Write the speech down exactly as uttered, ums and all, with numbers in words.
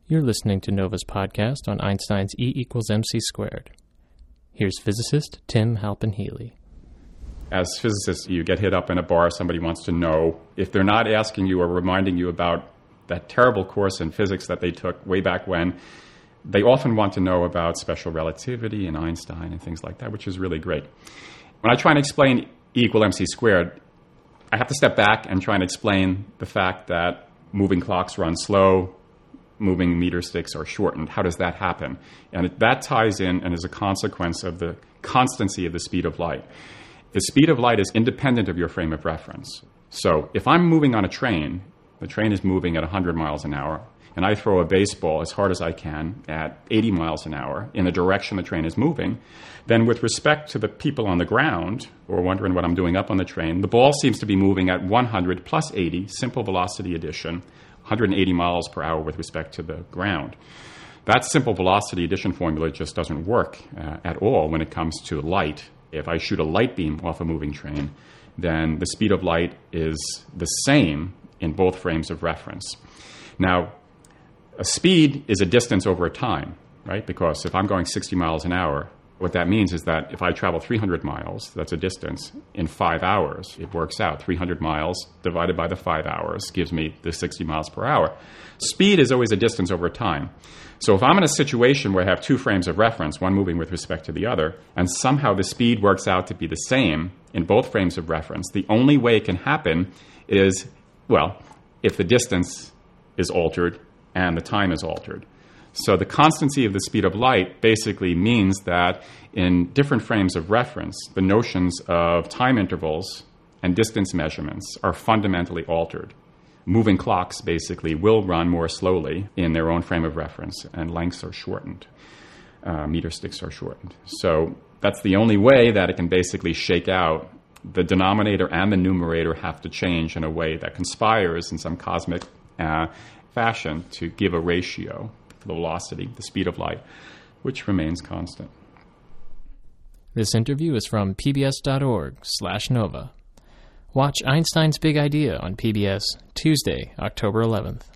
You're listening to Nova's podcast on Einstein's E equals mc squared. Here's physicist Tim Halpin-Healy. As physicists, you get hit up in a bar, somebody wants to know, if they're not asking you or reminding you about that terrible course in physics that they took way back when, they often want to know about special relativity and Einstein and things like that, which is really great. When I try and explain E equal mc squared, I have to step back and try and explain the fact that moving clocks run slow, moving meter sticks are shortened. How does that happen? And that ties in and is a consequence of the constancy of the speed of light. The speed of light is independent of your frame of reference. So if I'm moving on a train, the train is moving at one hundred miles an hour, and I throw a baseball as hard as I can at eighty miles an hour in the direction the train is moving, then with respect to the people on the ground, or wondering what I'm doing up on the train, the ball seems to be moving at one hundred plus eighty, simple velocity addition, one hundred eighty miles per hour with respect to the ground. That simple velocity addition formula just doesn't work uh, at all when it comes to light. If I shoot a light beam off a moving train, then the speed of light is the same in both frames of reference. Now, a speed is a distance over a time, right? Because if I'm going sixty miles an hour, what that means is that if I travel three hundred miles, that's a distance, in five hours, it works out. three hundred miles divided by the five hours gives me the sixty miles per hour. Speed is always a distance over time. So if I'm in a situation where I have two frames of reference, one moving with respect to the other, and somehow the speed works out to be the same in both frames of reference, the only way it can happen is, well, if the distance is altered and the time is altered. So the constancy of the speed of light basically means that in different frames of reference, the notions of time intervals and distance measurements are fundamentally altered. Moving clocks basically will run more slowly in their own frame of reference, and lengths are shortened. Uh, meter sticks are shortened. So that's the only way that it can basically shake out. The denominator and the numerator have to change in a way that conspires in some cosmic uh, fashion to give a ratio, the velocity, the speed of light, which remains constant. This interview is from pbs.org slash Nova. Watch Einstein's Big Idea on P B S Tuesday, October eleventh.